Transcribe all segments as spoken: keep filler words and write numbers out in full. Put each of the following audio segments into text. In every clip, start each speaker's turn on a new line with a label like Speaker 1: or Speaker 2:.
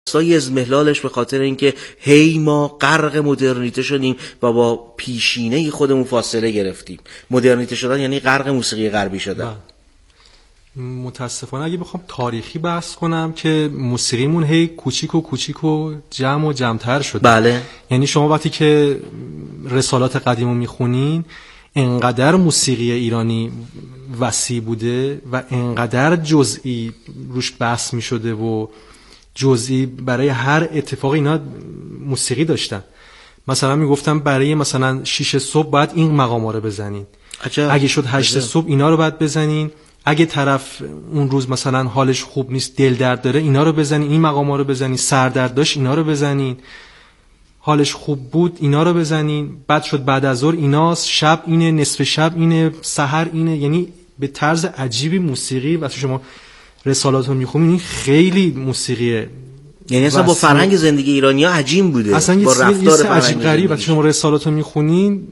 Speaker 1: سای ازمهلالش به خاطر اینکه هی ما غرق مدرنیته شدیم و با پیشینه خودمون فاصله گرفتیم. مدرنیته شدن یعنی غرق موسیقی غربی شدن.
Speaker 2: متاسفانه اگه بخوام تاریخی بحث کنم که موسیقیمون هی کوچیک و کوچیک و جمع و جمع‌تر شده.
Speaker 1: بله.
Speaker 2: یعنی شما وقتی که رسالات قدیمو میخونین انقدر موسیقی ایرانی وسیع بوده و انقدر جزئی روش بحث میشده و جزئی برای هر اتفاق اینا موسیقی داشتن. مثلا میگفتم برای مثلا شیش صبح باید این مقاما رو بزنین، عجب. اگه شد هشت صبح اینا رو باید بزنین، اگه طرف اون روز مثلا حالش خوب نیست، دل درد داره، اینا رو بزنین، این مقاما رو بزنین، سردرد داشت اینا رو بزنین، حالش خوب بود اینا رو بزنین، بعد شد بعد از ظهر ایناست، شب اینه، نصف شب اینه، سحر اینه. یعنی به طرز عجیبی موسیقی واسه شما رسالاتو میخونین خیلی موسیقیه،
Speaker 1: یعنی اصلا با فرهنگ زندگی ایرانی‌ها عجیب بوده،
Speaker 2: اصلا
Speaker 1: با رفتار
Speaker 2: فرهنگ عجیب غریب. وقتی شما رسالاتو میخونین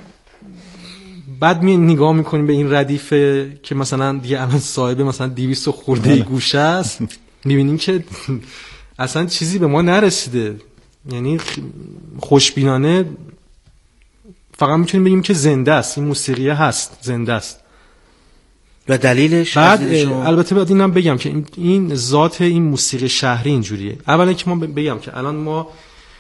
Speaker 2: بعد می نگاه میکنین به این ردیفه که مثلا دیگه الان صاحب مثلا دویست خورده گوشه است، میبینین که اصلا چیزی به ما نرسیده. یعنی خوشبینانه فقط میتونیم بگیم که زنده است، این موسیقی هست، زنده است.
Speaker 1: و دلیلش
Speaker 2: بعد البته باید اینم بگم که این ذات این موسیقی شهری اینجوریه. اولا که ما بگم که الان ما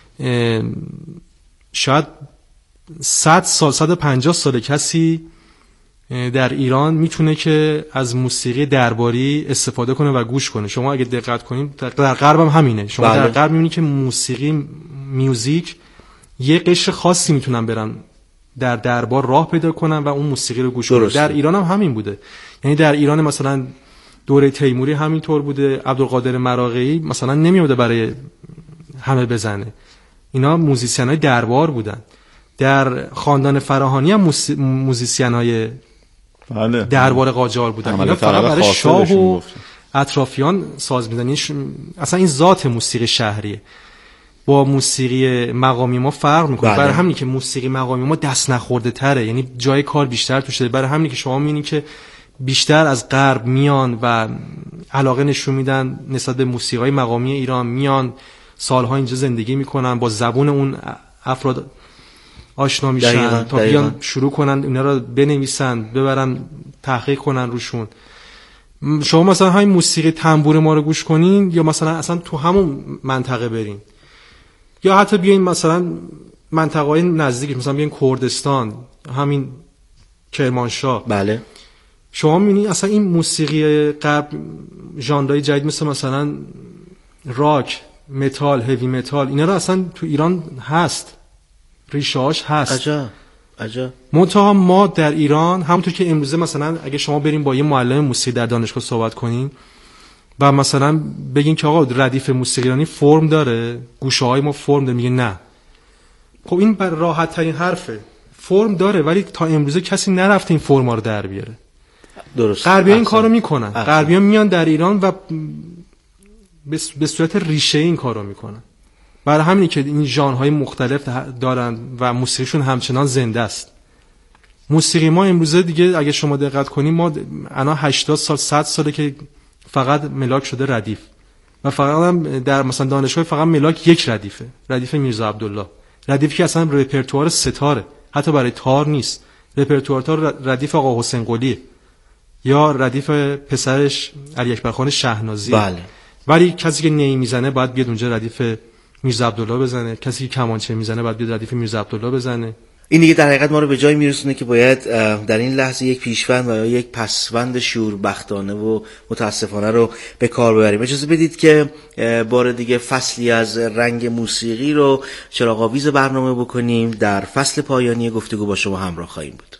Speaker 2: شاید صد سال صد و پنجاه سال کسی در ایران میتونه که از موسیقی درباری استفاده کنه و گوش کنه. شما اگه دقت کنید در غرب هم همینه. شما بله. در غرب میبینید که موسیقی میوزیک یه قشر خاصی میتونن برن در دربار راه پیدا کنن و اون موسیقی رو گوش کنن. در ایران هم همین بوده. یعنی در ایران مثلا دوره تیموری همینطور بوده. عبدالقادر مراغه‌ای مثلا نمیومده برای همه بزنه، اینا موزیسینای دربار بودن. در خاندان فراهانی هم موس... موزیسینای
Speaker 3: بله.
Speaker 2: دربار قاجار بودن. اینا فقط برای شاه و اطرافیان ساز می‌زدن. اصلا این ذات موسیقی شهریه. با موسیقی مقامی ما فرق میکنه. برای همینی که موسیقی مقامی ما دست نخورده تره، یعنی جای کار بیشتر توش داره. برای همینی که شما میبینید که بیشتر از غرب میان و علاقه نشون میدن نسبت به موسیقی مقامی ایران، میان سالها اینجا زندگی میکنن، با زبون اون افراد آشنا میشن دقیقا، تا دقیقا. بیان شروع کنن اینا رو بنویسن، ببرن تحقیق کنن روشون. شما مثلا همین موسیقی تنبور ما رو گوش کنین یا مثلا اصلا تو همون منطقه برین، یا حتی بیاین مثلا منطقه‌های نزدیکش، مثلا بیاین کردستان، همین کرمانشاه.
Speaker 1: بله.
Speaker 2: شما می‌بینید اصلا این موسیقی غرب ژانرهای جدید مثل مثلا راک، متال، هیوی متال، اینا رو اصلا تو ایران هست، ریشه‌هاش هست.
Speaker 1: عجب عجب.
Speaker 2: منتها ما در ایران همونطور که امروزه مثلا اگه شما بریم با یه معلم موسیقی در دانشگاه صحبت کنین و مثلا بگین که آقا ردیف موسیقی ایرانی فرم داره، گوشه‌های ما فرم داره، میگه نه. خب این بر راحت ترین حرفه، فرم داره ولی تا امروزه کسی نرفته این فرما رو در بیاره.
Speaker 1: درست.
Speaker 2: غربی‌ها این کارو میکنن. غربی‌ها میان در ایران و به صورت ریشه این کارو میکنن. برای همینه که این ژانرهای مختلف دارن و موسیقیشون همچنان زنده است. موسیقی ما امروزه دیگه اگه شما دقت کنیم ما الان هشتاد سال صد ساله که فقط ملاک شده ردیف و فقط هم در مثلا دانشگاه فقط ملاک یک ردیفه، ردیف میرزا عبدالله، ردیفی که اصلا رپرتوار ستاره، حتی برای تار نیست. رپرتوار تار ردیف آقا حسین قلیه یا ردیف پسرش علی اکبر خان شهنازی.
Speaker 1: بله.
Speaker 2: ولی کسی که نی میزنه باید بیاد اونجا ردیف میرزا عبدالله بزنه، کسی که کمانچه میزنه باید بیاد ردیف میرزا عبدالله بزنه.
Speaker 1: این دیگه در حقیقت ما رو به جای میرسونه که باید در این لحظه یک پیشوند و یا یک پسوند شوربختانه و متاسفانه رو به کار ببریم. اجازه بدید که بار دیگه فصلی از رنگ موسیقی رو چراغ‌آویز برنامه بکنیم. در فصل پایانی گفتگو با شما همراه خواهیم بود.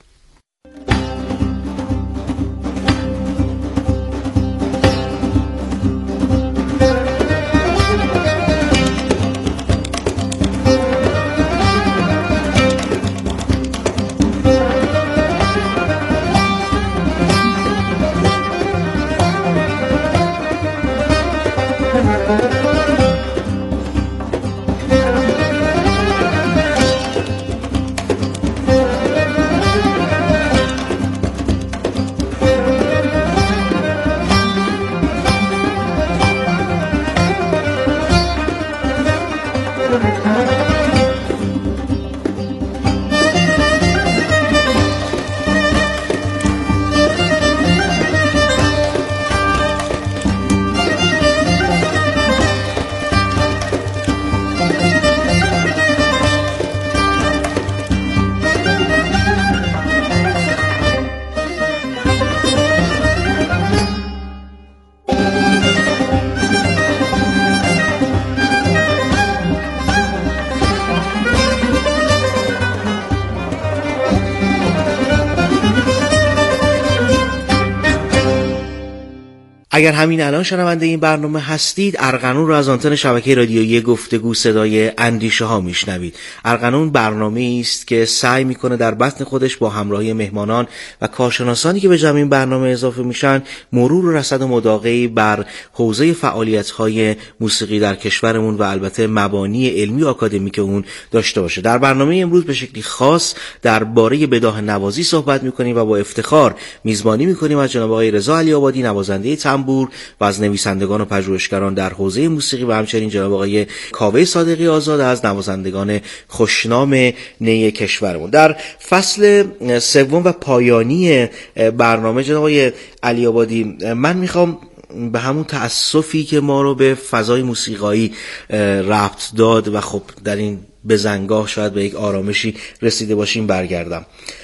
Speaker 1: اگر همین الان شنونده این برنامه هستید، ارغنون رو از آنتن شبکه رادیویی گفتگو صدای اندیشه ها میشنوید. ارغنون برنامه‌ای است که سعی میکنه در بطن خودش با همراهی مهمانان و کارشناسانی که به جمع این برنامه اضافه میشن، مرور و رصد و مداقعی بر حوزه فعالیت‌های موسیقی در کشورمون و البته مبانی علمی و آکادمیک اون داشته باشه. در برنامه امروز به شکلی خاص درباره بداهه نوازی صحبت میکنیم و با افتخار میزبانی میکنیم از جناب آقای رضا علی‌آبادی، نوازنده تنبور و از نویسندگان و پژوهشگران در حوزه موسیقی، و همچنین جناب آقای کاوه صادقی آزاد از نوازندگان خوشنام نی کشورمون. در فصل سوم و پایانی برنامه جناب آقای علی‌آبادی، من میخوام به همون تأسفی که ما رو به فضای موسیقایی ربط داد و خب در این بزنگاه شاید به یک آرامشی رسیده باشیم برگردم.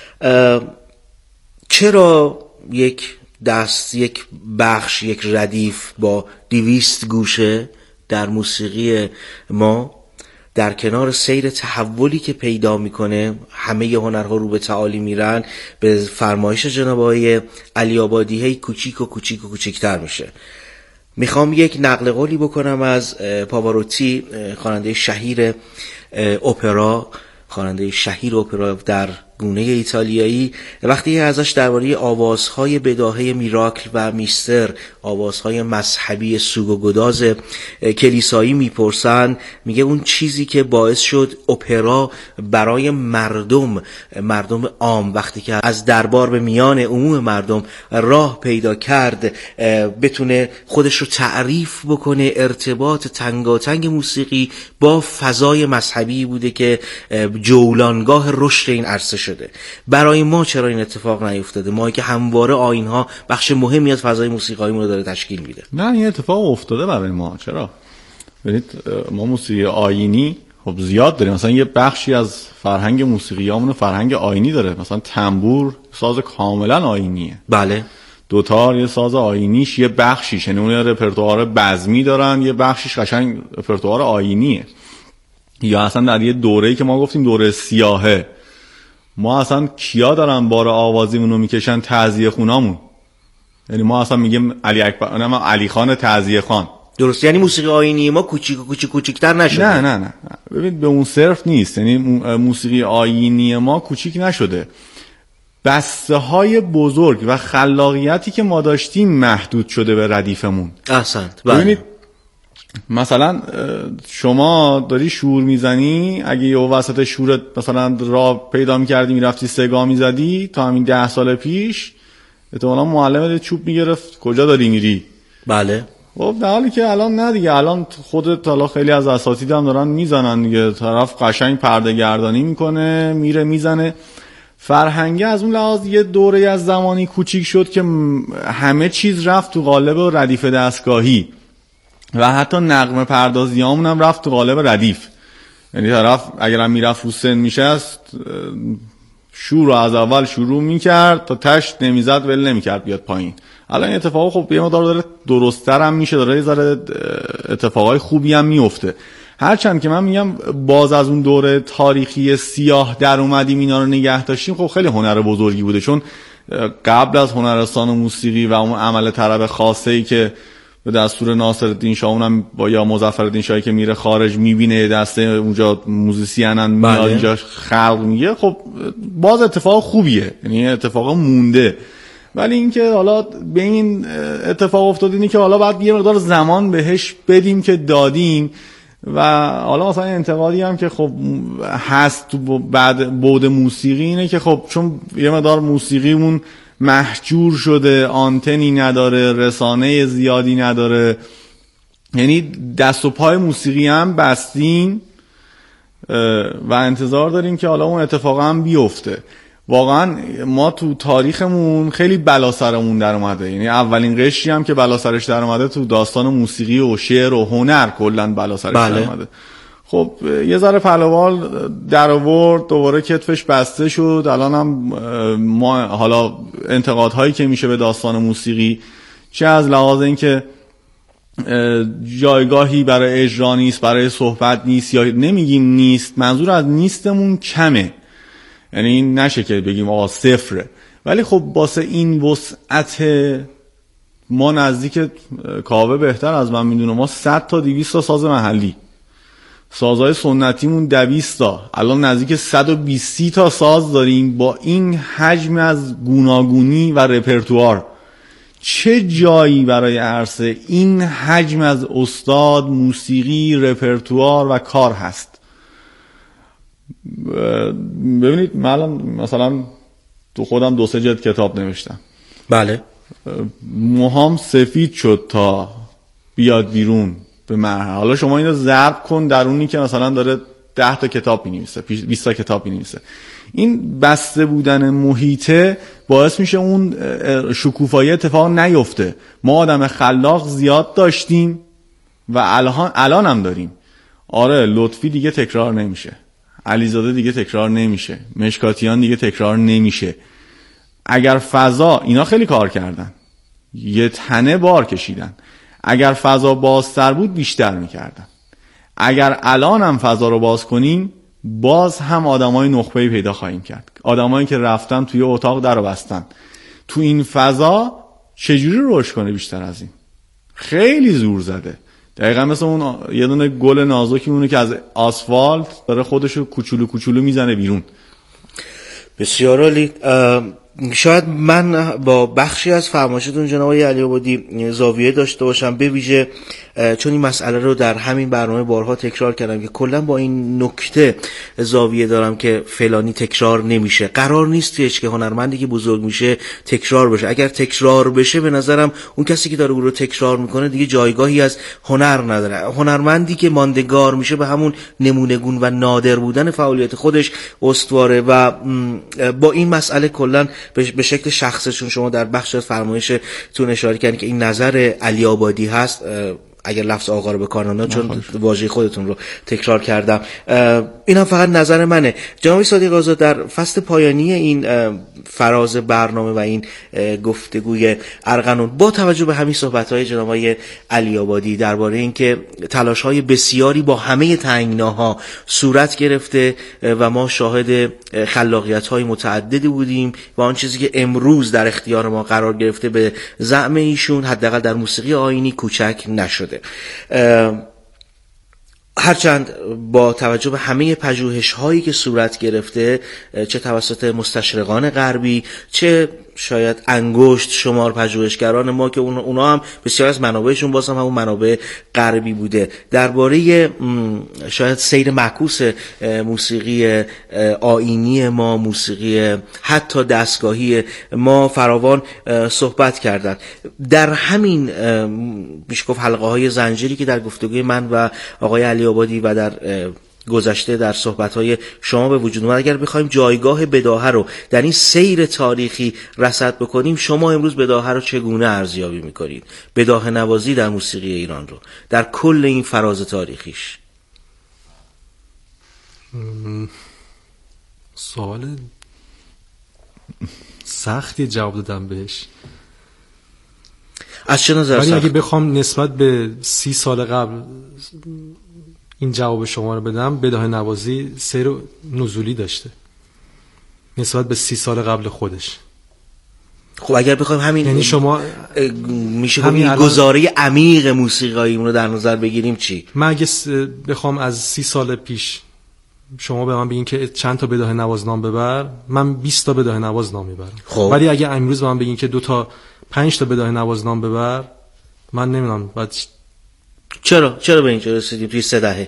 Speaker 1: چرا یک دست، یک بخش، یک ردیف با دویست گوشه در موسیقی ما در کنار سیر تحولی که پیدا میکنه، همه هنرها رو به تعالی میرن، به فرمایش جناب آقای علی‌آبادی هی کوچیک و کوچیک و کوچیکتر میشه. میخوام یک نقل قولی بکنم از پاواروتی، خواننده شهیر اپرا، خواننده شهیر اپرا در گونه ایتالیایی، وقتی ازش درباره آوازهای بداهه میراکل و میستر، آوازهای مذهبی سوگ و گداز کلیسایی میپرسن، میگه اون چیزی که باعث شد اپرا برای مردم مردم عام وقتی که از دربار به میان عموم مردم راه پیدا کرد، بتونه خودش رو تعریف بکنه، ارتباط تنگاتنگ موسیقی با فضای مذهبی بوده که جولانگاه رشد این عرصه شده. برای ما چرا این اتفاق نیفتاده؟ ما که همواره آیین‌ها بخش مهمی از فضای موسیقاییمون رو داره تشکیل میده.
Speaker 3: نه، این اتفاق افتاده برای ما. چرا؟ ببینید ما موسیقی آیینی خب زیاد داریم. مثلا یه بخشی از فرهنگ موسیقیامون فرهنگ آیینی داره. مثلا تنبور ساز کاملا آیینیه.
Speaker 1: بله.
Speaker 3: دوتار یه ساز آیینیش یه بخشیش، یعنی اون رپرتوار بزمی دارن، یه بخشیش قشنگ رپرتوار آیینیه. یا اصلا در یه دوره‌ای که ما گفتیم دوره سیاهه، ما اصلا کیا دارن بار آوازیمون رو میکشن؟ تعزیه خونامون. یعنی ما اصلا میگیم علی اکبر، نه علی خان تعزیه خان.
Speaker 1: درست، یعنی موسیقی آیینی ما کوچیک و کوچیک کوچیک‌تر نشده.
Speaker 3: نه نه نه ببین به اون صرف نیست. یعنی موسیقی آیینی ما کوچیک نشده، بسته های بزرگ و خلاقیتی که ما داشتیم محدود شده به ردیفمون.
Speaker 1: احسنت.
Speaker 3: ببینید مثلا شما داری شور میزنی، اگه یه وسط شورت مثلا راه پیدا میکردی میرفتی سگا میزدی تا همین ده سال پیش، احتمالا معلمت چوب میگرفت کجا داری میری.
Speaker 1: بله.
Speaker 3: خب در حالی که الان نه دیگه، الان خودت حالا خیلی از اساتید هم دارن میزنن دیگه، طرف قشنگ پرده گردانی میکنه میره میزنه. فرهنگه از اون لحاظ یه دوره از زمانی کوچیک شد که همه چیز رفت تو قالب ردیف دستگاهی و حتی نغمه پردازیامون هم رفت تو قالب ردیف. یعنی طرف اگرم میرفت رو سن میشست، شور رو از اول شروع میکرد تا تشت نمیزد ول نمیکرد بیاد پایین. الان این اتفاق خب یه مقدار داره درست‌تر هم میشه، داره یه ذره اتفاقای خوبی هم میفته. هرچند که من میگم باز از اون دوره تاریخی سیاه در اومدیم اینا رو نگه داشتیم، خب خیلی هنر بزرگی بوده، چون قبل از هنرستان و موسیقی و اون عمل طرب خاصه‌ای که به دستور ناصرالدین شاه، اونم با یا مظفرالدین شاهی که میره خارج میبینه دسته اونجا موزیسینن میاد اینجا خلق میگه، خب باز اتفاق خوبیه، یعنی اتفاق مونده. ولی اینکه حالا به این اتفاق افتاد اینی که حالا بعد یه مقدار زمان بهش بدیم که دادیم. و حالا مثلا انتقادی هم که خب هست تو بعد بعد موسیقی اینه که خب چون یه مقدار موسیقیمون محجور شده، آنتنی نداره، رسانه زیادی نداره، یعنی دست و پای موسیقی هم بستیم و انتظار داریم که حالا اون اتفاق هم بیفته. واقعا ما تو تاریخمون خیلی بلا سرمون در اومده، یعنی اولین قشری هم که بلا سرش در اومده تو داستان موسیقی و شعر و هنر کلا بلا سرش
Speaker 1: بله.
Speaker 3: در اومده. خب یه ذره پهلوان در آورد، دوباره کتفش بسته شد. الان هم ما حالا انتقادهایی که میشه به داستان موسیقی، چه از لحاظ این که جایگاهی برای اجرا نیست، برای صحبت نیست، یا نمیگیم نیست، منظور از نیستمون کمه، یعنی این نشه که بگیم آقا صفره، ولی خب واسه این وسعت ما نزدیک کاوه بهتر از من میدونه، ما صد تا دویست تا ساز محلی، سازهای سنتیمون دویست تا، الان نزدیک صد و بیست تا ساز داریم. با این حجم از گوناگونی و رپرتوار چه جایی برای عرصه این حجم از استاد، موسیقی، رپرتوار و کار هست؟ ببینید من الان مثلا تو خودم دو سه جلد کتاب نوشتم.
Speaker 1: بله.
Speaker 3: موهام سفید شد تا بیاد بیرون به مرحله. حالا شما اینو ضرب کن در اونی که مثلا داره ده تا کتاب می‌نویسه، بیست تا کتاب می‌نویسه. این بسته بودن محیطه باعث میشه اون شکوفایی اتفاق نیفته. ما آدم خلاق زیاد داشتیم و الان الان هم داریم. آره لطفی دیگه تکرار نمیشه، علیزاده دیگه تکرار نمیشه، مشکاتیان دیگه تکرار نمیشه. اگر فضا، اینا خیلی کار کردن، یه تنه بار کشیدن، اگر فضا بازتر بود بیشتر میکردن. اگر الان هم فضا رو باز کنیم باز هم آدمای نخبه‌ای پیدا خواهیم کرد، آدمایی که رفتن توی اتاق در رو بستن. تو این فضا چجوری رشد کنه بیشتر از این؟ خیلی زور زده. دقیقا مثل اون یه دونه گل نازکی مونه که از آسفالت داره خودشو کوچولو کوچولو میزنه بیرون.
Speaker 1: بسیار عالی. شاید من با بخشی از فرمایشتون جناب آقای علی‌آبادی زاویه داشته باشم، به ویژه چون این مسئله رو در همین برنامه بارها تکرار کردم که کلا با این نکته زاویه دارم که فلانی تکرار نمیشه. قرار نیستش که هنرمندی که بزرگ میشه تکرار بشه. اگر تکرار بشه به نظرم اون کسی که داره او رو تکرار میکنه دیگه جایگاهی از هنر نداره. هنرمندی که ماندگار میشه به همون نمونه‌گون و نادر بودن فعالیت خودش استواره. و با این مسئله کلا به شکل شخصشون شما در بخش فرمایشتون اشاره کردین که این نظر علی‌آبادی هست، اگر لفظ آقا رو به کار نمیبرم چون واژه خودتون رو تکرار کردم، این هم فقط نظر منه. جناب صادق آزاد در فصل پایانی این فراز برنامه و این گفتگوی ارغنون با توجه به همین صحبت‌های جناب آقای علی‌آبادی درباره اینکه تلاش‌های بسیاری با همه تنگناها صورت گرفته و ما شاهد خلاقیت‌های متعددی بودیم و آن چیزی که امروز در اختیار ما قرار گرفته به زعم ایشون حداقل در موسیقی آیینی کوچک نشده، هرچند با توجه به همه پژوهش‌هایی که صورت گرفته چه توسط مستشرقان غربی چه شاید انگشت شمار پژوهشگران ما که اونا هم بسیار از منابعشون باز هم همون منابع غربی بوده، درباره شاید سیر معکوس موسیقی آیینی ما، موسیقی حتی دستگاهی ما فراوان صحبت کردن. در همین میشه گفت حلقه های زنجیری که در گفتگوی من و آقای علی‌آبادی و در گذشته در صحبت‌های شما به وجود اومد، اگر بخوایم جایگاه بداهه رو در این سیر تاریخی رصد بکنیم، شما امروز بداهه رو چگونه ارزیابی می‌کنید؟ بداهه نوازی در موسیقی ایران رو در کل این فراز تاریخیش.
Speaker 2: سوال سختی جواب دادم بهش.
Speaker 1: از چه نظر؟
Speaker 2: ولی اگه بخوام نسبت به سی سال قبل این جواب شما رو بدم، بداهه نوازی سیر نزولی داشته نسبت به سی سال قبل خودش.
Speaker 1: خب اگر بخوایم همین
Speaker 2: یعنی شما
Speaker 1: میشه همین الان... گزاره عمیق موسیقایی رو در نظر بگیریم چی؟
Speaker 2: من اگه بخوام از سی سال پیش شما به من بگین که چند تا بداهه نواز نام ببر، من بیست تا بداهه نواز نام میبرم.
Speaker 1: خب.
Speaker 2: ولی اگه امروز به من بگین که دو تا پنج تا بداهه نواز نام ببر، من نمیدونم بعد
Speaker 1: چرا چرا به اینجا رسیدیم توی سه دهه؟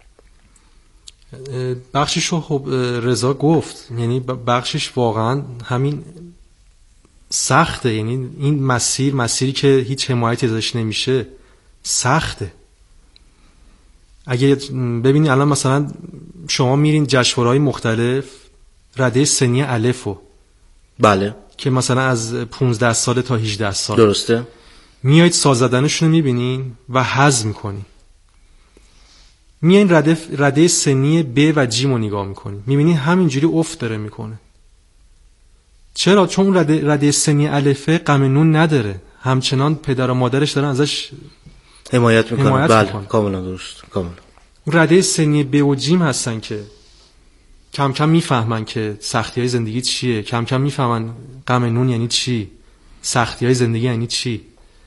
Speaker 2: بخششو خب رضا گفت، یعنی بخشش واقعا همین سخته، یعنی این مسیر مسیری که هیچ حمایتی ازش نمیشه سخته. اگه ببینید الان مثلا شما میرین جشنواره‌های مختلف، رده سنی الفو،
Speaker 1: بله،
Speaker 2: که مثلا از پانزده سال تا هجده سال،
Speaker 1: درسته،
Speaker 2: میایید ساز زدنشون رو میبینین و حظ میکنین. میایین رده رده سنی ب و جیم رو نگاه میکنین، میبینین همینجوری افت داره میکنه. چرا؟ چون اون رده, رده سنی الفه غم نون نداره، همچنان پدر و مادرش دارن ازش
Speaker 1: حمایت میکنن. بله، کاملا درست، کاملا.
Speaker 2: اون رده سنی ب و جیم هستن که کم کم میفهمن که سختی‌های زندگی چیه، کم کم میفهمن غم نون یعنی چی، سختی‌های زندگی یعنی چی.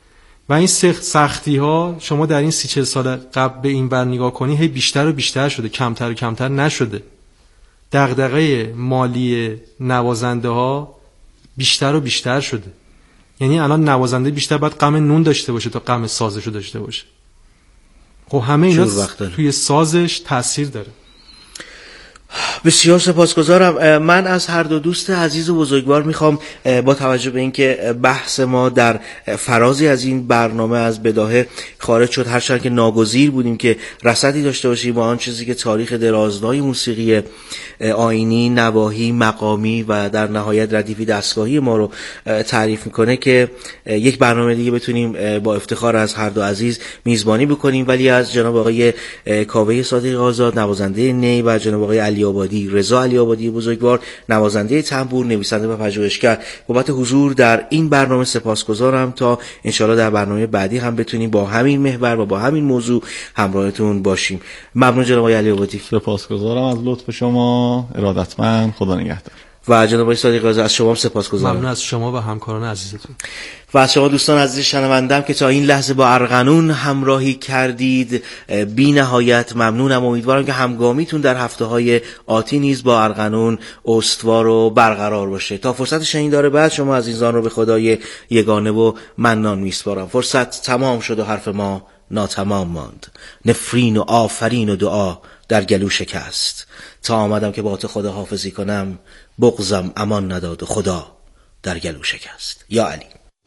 Speaker 2: و این سختی ها شما در این سی چهل سال قبل به این بر نگاه کنی هی بیشتر و بیشتر شده، کمتر و کمتر نشده. دغدغه مالی نوازنده ها بیشتر و بیشتر شده. یعنی الان نوازنده بیشتر باید غم نون داشته باشه تا غم سازشو داشته باشه. خب همه اینا توی سازش تأثیر داره.
Speaker 1: بسیار سپاسگزارم. من از هر دو دوست عزیز و بزرگوار میخوام با توجه به اینکه بحث ما در فرازی از این برنامه از بداهه خارج شد، هرچند که ناگزیر بودیم که رصدی داشته باشیم با آن چیزی که تاریخ درازنای موسیقی آیینی، نواحی، مقامی و در نهایت ردیفی دستگاهی ما رو تعریف میکنه، که یک برنامه دیگه بتونیم با افتخار از هر دو عزیز میزبانی بکنیم. ولی از جناب آقای کاوه صادق آزاد نوازنده نی و جناب آقای علی آبادی، رضا علی آبادی بزرگوار نوازنده تنبور، نویسنده و پژوهشگر، بابت حضور در این برنامه سپاسگزارم. تا انشالله در برنامه بعدی هم بتونیم با همین محور و با همین موضوع همراهتون باشیم. ممنون جناب آقای علی آبادی.
Speaker 3: سپاسگزارم از لطف شما، ارادتمند، خدا نگهدار.
Speaker 1: و جناب آقای صادق آزاد از شما سپاسگزارم.
Speaker 2: ممنون از شما و همکاران عزیزتون.
Speaker 1: و از شما دوستان عزیز شنوندم که تا این لحظه با ارغنون همراهی کردید بی نهایت ممنونم. امیدوارم که همگامیتون در هفته های آتی نیز با ارغنون استوار و برقرار باشه. تا فرصت شنیدار بعد شما عزیزان رو به خدای یگانه و منان میسپارم. فرصت تمام شد و حرف ما ناتمام ماند. نفرین و آفرین و دعا در گلو شکست. تا آمدم که با تو خدا حافظی کنم، بغضم امان نداد و خدا در گلو شکست. یا علی.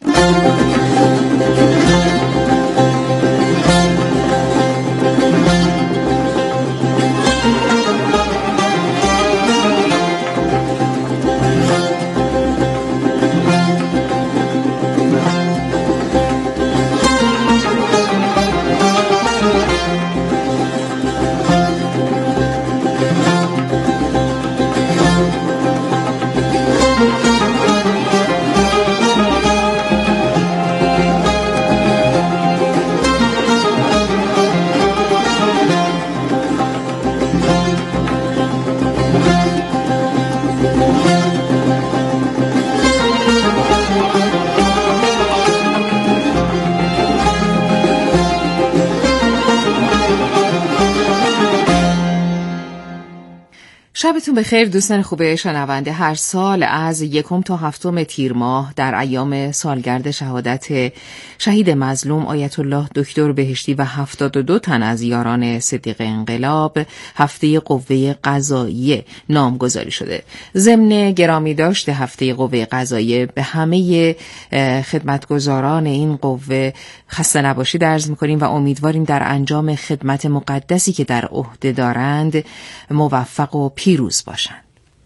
Speaker 4: شبتون بخیر دوستان خوب شنونده. هر سال از یکم تا هفتم تیر ماه در ایام سالگرد شهادت شهید مظلوم آیت الله دکتر بهشتی و هفتاد و دو تن از یاران صدیق انقلاب هفته قوه قضاییه نامگذاری شده. ضمن گرامی داشته هفته قوه قضاییه به همه خدمتگزاران این قوه خسته نباشید عرض می‌کنیم و امیدواریم در انجام خدمت مقدسی که در عهده دارند موفق و پیروز باشند.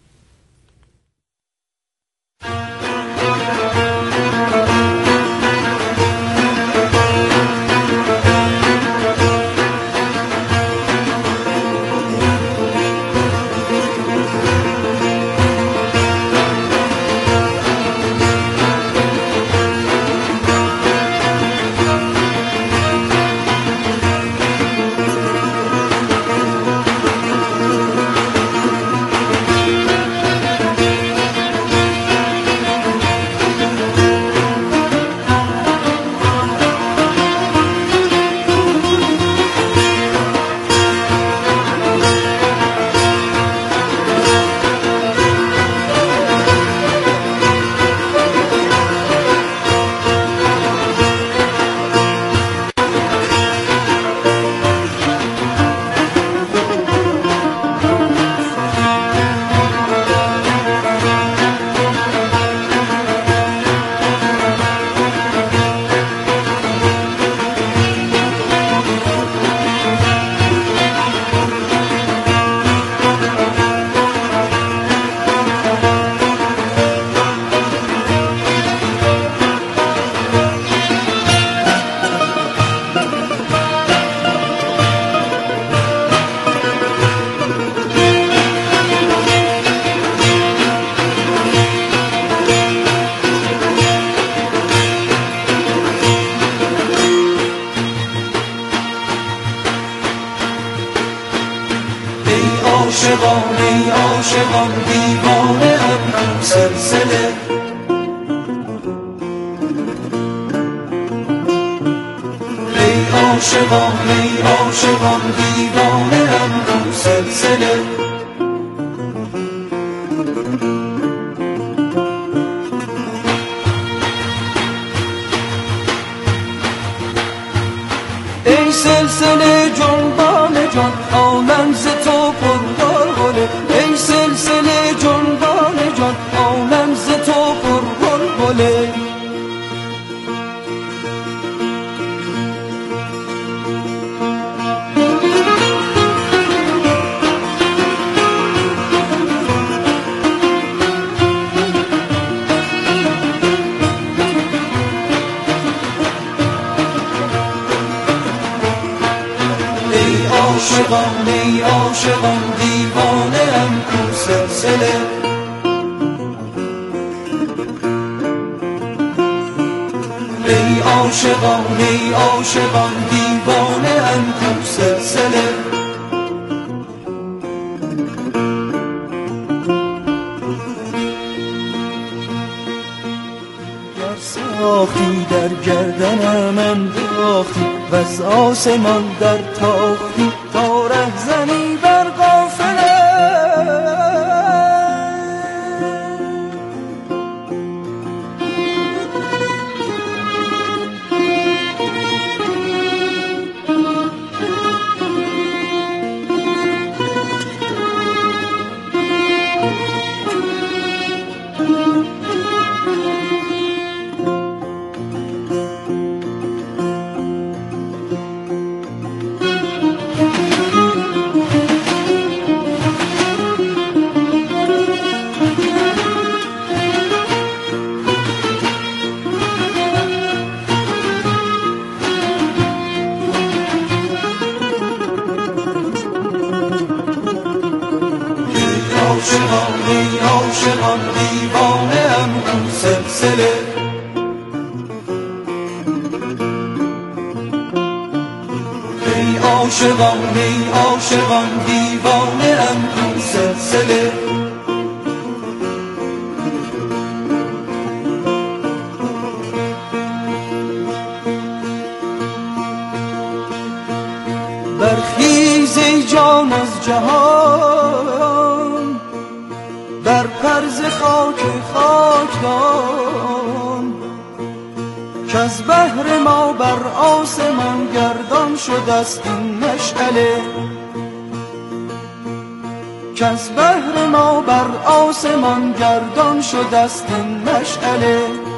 Speaker 5: عاشقان ای عاشقان دیوانه ام سلسله عاشقان ای عاشقان دیوانه ام رو سلسله ای سلسله جنبان جان عالم ز تو پرغلغله ای سلسله جنبان جان عالم ز تو پرغلغله عاشقان ای عاشقان دیوانه ام کو سلسله ای عاشقان ای عاشقان دیوانه ام کو سلسله گر ساختی در گردنم انداختی و از آسمان در تاختی تا رهزنی بر قافله عاشقان ای عاشقان دیوانه ام کو سلسله ای عاشقان ای عاشقان دیوانه ام کو سلسله برخیز ای جان از جهان بر پرز خاک خاکدان که از بحر ما بر آسمان گردان شده است این مشعله که از بحر ما بر آسمان گردان شده است این مشعله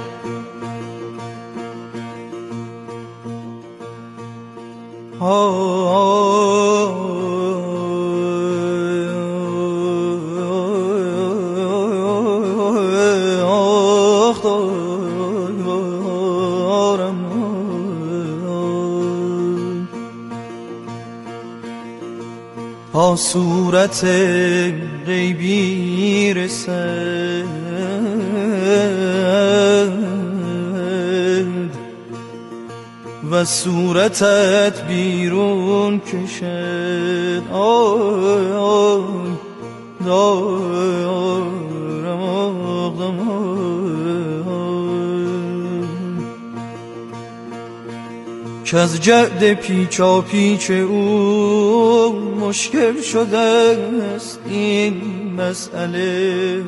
Speaker 5: ها صورت غیبی رسد و صورتت بیرون کشد آی آی که از جعد پیچا پیچ او مشکل شده است این مسئله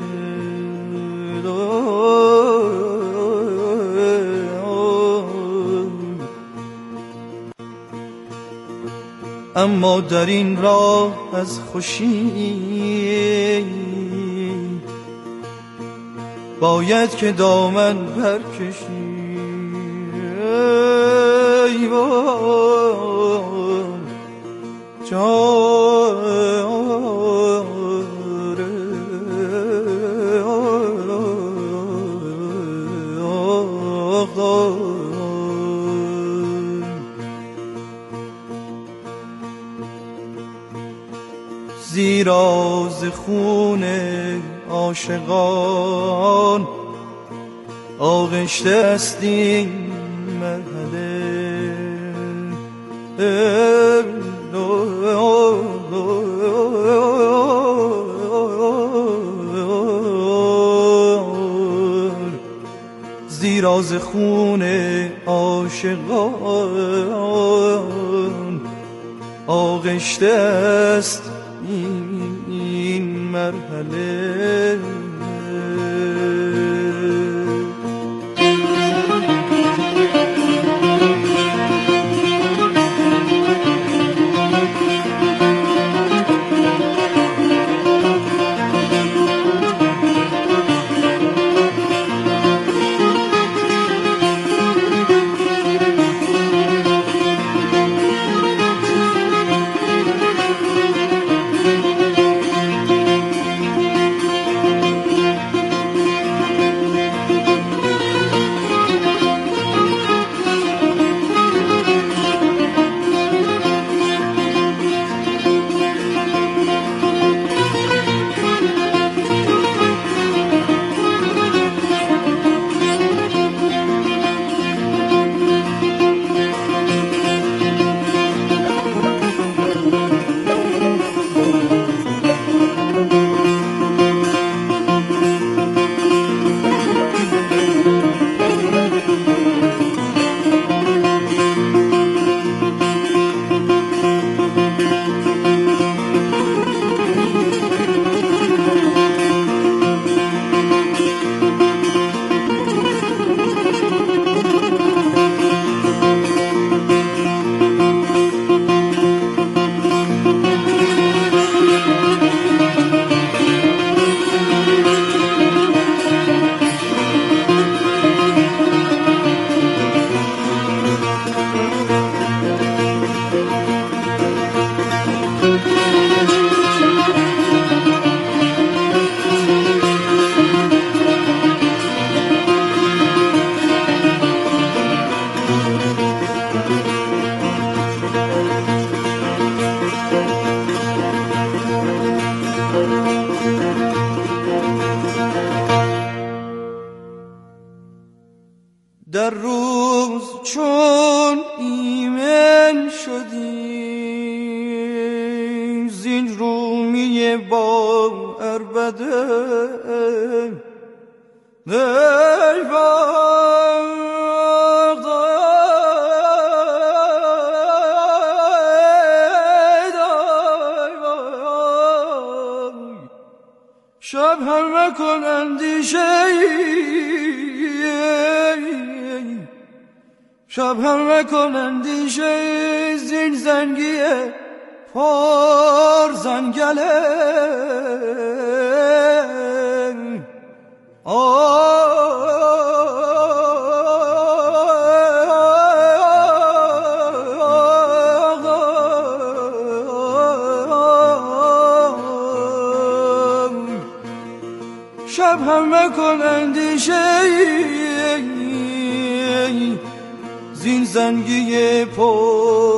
Speaker 5: اما در این راه از خوشی باید که دامن برکشی ای وای جاره زیرا ز خون عاشقان آغشته است این مرحله زیرا شیراز خون عاشقان آغشته است این مرحله. در روز چون ایمن شدیم زین رومی با عربده شب هم مکن اندیشه شب هم مکن اندیشه زین زنگی پر زنگله شب هم مکن اندیشه زین زنگی پر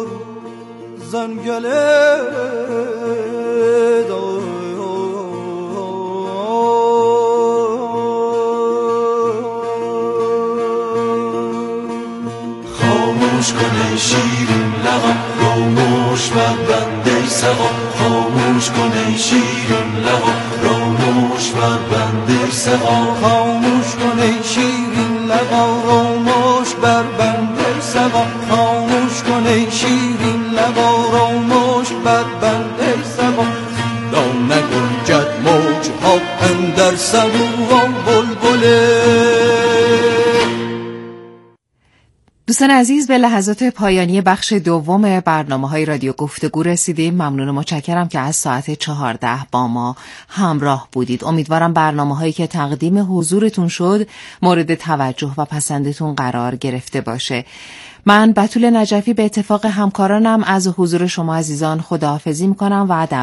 Speaker 5: زنگله
Speaker 6: خاموش کنه شیرین لغم راموش بر بنده سقا خاموش کنه شیرین لغم راموش بر بنده سقا
Speaker 5: خاموش کنه شیرین لغا راموش بر بنده سقا خاموش کنه شیرین لغا راموش بر بنده سقا دام نگنجد موج ها اندر سبو و بلبله.
Speaker 4: دوستان عزیز به لحظات پایانی بخش دوم برنامه‌های رادیو گفتگو رسیدیم. ممنون و متشکرم که از ساعت چهارده با ما همراه بودید. امیدوارم برنامه‌هایی که تقدیم حضورتون شد مورد توجه و پسندتون قرار گرفته باشه. من بتول نجفی به اتفاق همکارانم از حضور شما عزیزان خداحافظی می‌کنم و